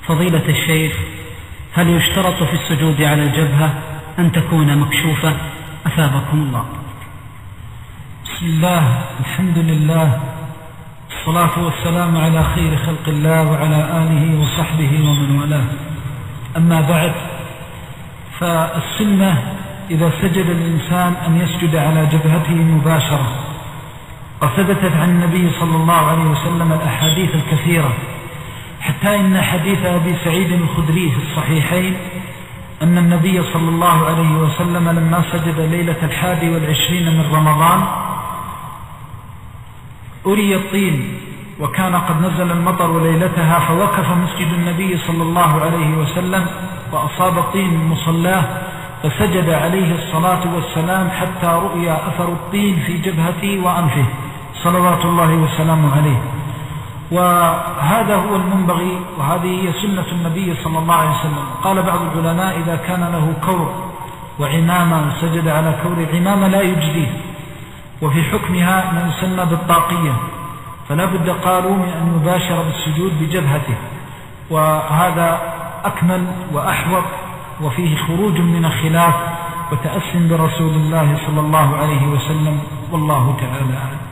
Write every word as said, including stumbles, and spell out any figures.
فضيلة الشيخ، هل يشترط في السجود على الجبهة أن تكون مكشوفة؟ أثابكم الله. بسم الله، الحمد لله، الصلاة والسلام على خير خلق الله وعلى آله وصحبه ومن والاه. أما بعد، فالسنة إذا سجد الإنسان أن يسجد على جبهته مباشرة، وثبتت عن النبي صلى الله عليه وسلم الأحاديث الكثيرة، حتى إن حديث أبي سعيد الخدري في الصحيحين أن النبي صلى الله عليه وسلم لما سجد ليلة الحادي والعشرين من رمضان أري الطين، وكان قد نزل المطر ليلتها، فوقف مسجد النبي صلى الله عليه وسلم وأصاب الطين من مصلاه، فسجد عليه الصلاة والسلام حتى رؤي أثر الطين في جبهته وأنفه صلوات الله وسلامه عليه. وهذا هو المنبغي، وهذه هي سنة النبي صلى الله عليه وسلم. قال بعض العلماء إذا كان له كور وعمامة سجد على كور العمامة لا يجديه، وفي حكمها ما يسمى بالطاقية، فلا بد قالوا من أن يباشر بالسجود بجبهته، وهذا أكمل وأحوط، وفيه خروج من الخلاف وتأسم برسول الله صلى الله عليه وسلم، والله تعالى أعلم.